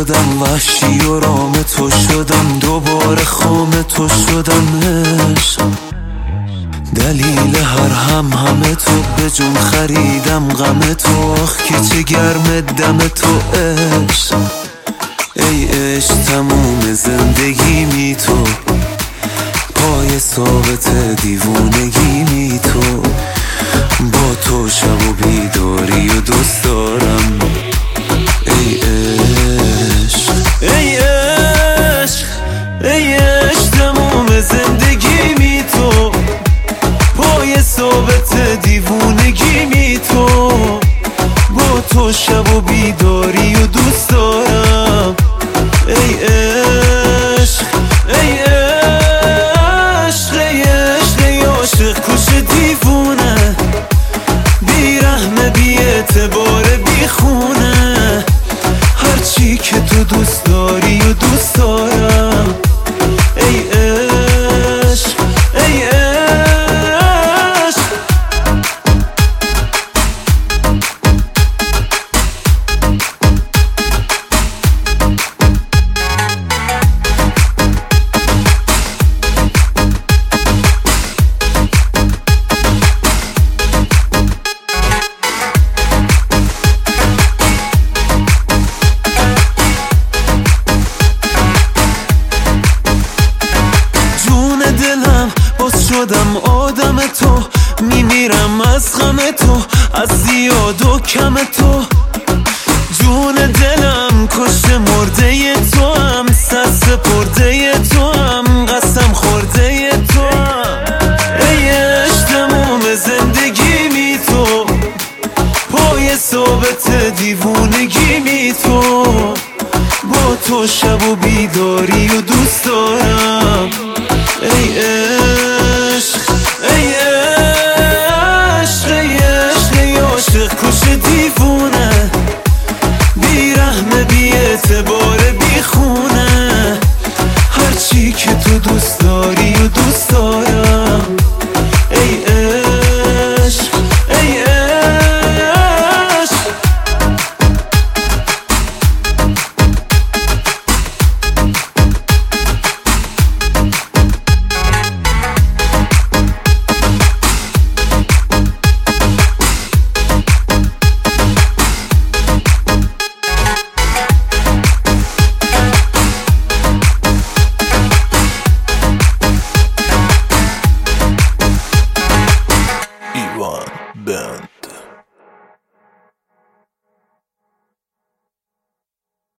شدم، وحشی و رام تو شدم، دوباره خام تو شدم. عشق دلیل هر همه تو، به جون خریدم غم تو. آخ که چه گرم دم تو عشق. ای عشق تموم زندگی می تو، پای ثابت دیوونگی می تو. با تو شب و بیداری و دوست دارم. ای عشق ای عشق ای عشق تموم زندگی می تو، پای ثابت دیوونگی می تو. با تو شب و بیداری و دوست دارم. ای عشق ای عشق ای عشق ای عاشق کش دیوونه، بی رحمه بی اعتبار بی خونه. هرچی که تو دوست داری و دوست دارم. ای عشق ای عشق. شدم آدم تو، میمیرم از غم تو، از زیاد و کم تو. جون دلم کشته مرده تو هم، سر سپرده تو هم، قسم خورده تو هم. ای عشق تموم زندگی می تو، پای ثابت دیوونگی می تو. با تو شب و بیداری و دوست دارم. ای عشق ای عشق ای عشق ای عاشق کش دیوونه، بی رحمه بی اعتبار بی خونه. هرچی که تو دوست داری و دوست دارم. ای عشق ای عشق. Ben